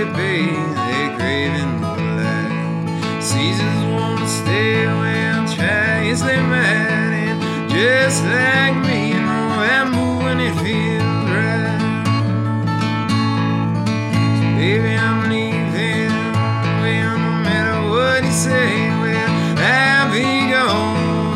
bay, they're craving the light. Seasons won't stay well, try as they might, and just like me, you know I move when it feels right. So baby, I'm leaving, well, no matter what you say, well, I'll be gone.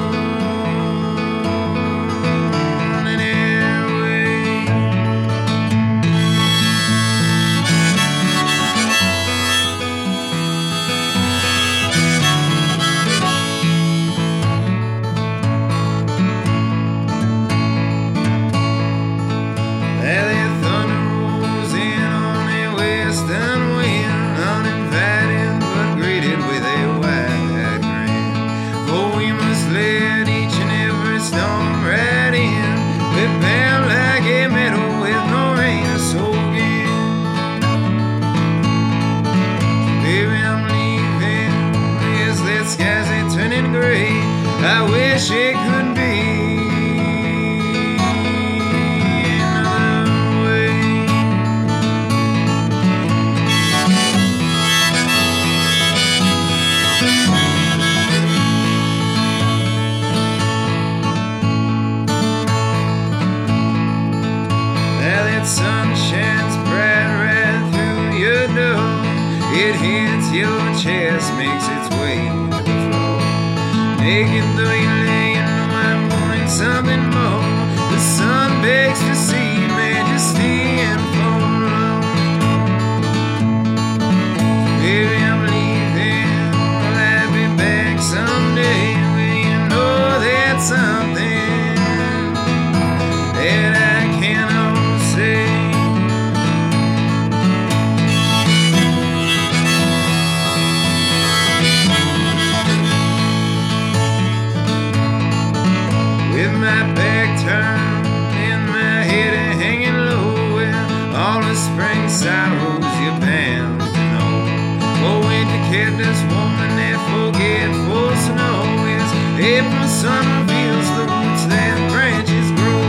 I wish it could be another way. Now that sun shines bright right through your door. It hits your chest, makes its way to the floor. Naked though you lay, you know I'm wanting something more. The sun begs to see majesty and fall. Baby, I'm leaving, well, I'll be back someday. Well, you know that's something that I cannot say. My back turned and my head hanging low, well, all the spring sorrows you're bound to know. Oh, winter kept us warm and that forgetful snow is April sun reveals the roots that branches grow.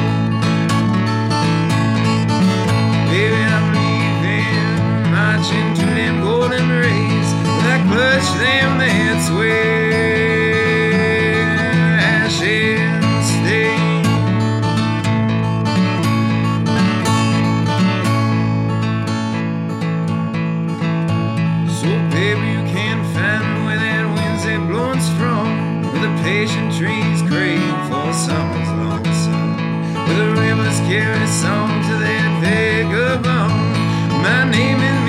Baby, I'm leaving, marching to them golden rays, I clutch them, that's where I shall stay. So baby, you can't find me where that wind's that blowing strong, where the patient trees crave for summer's long sun, where the rivers carry songs of that vagabond. My name is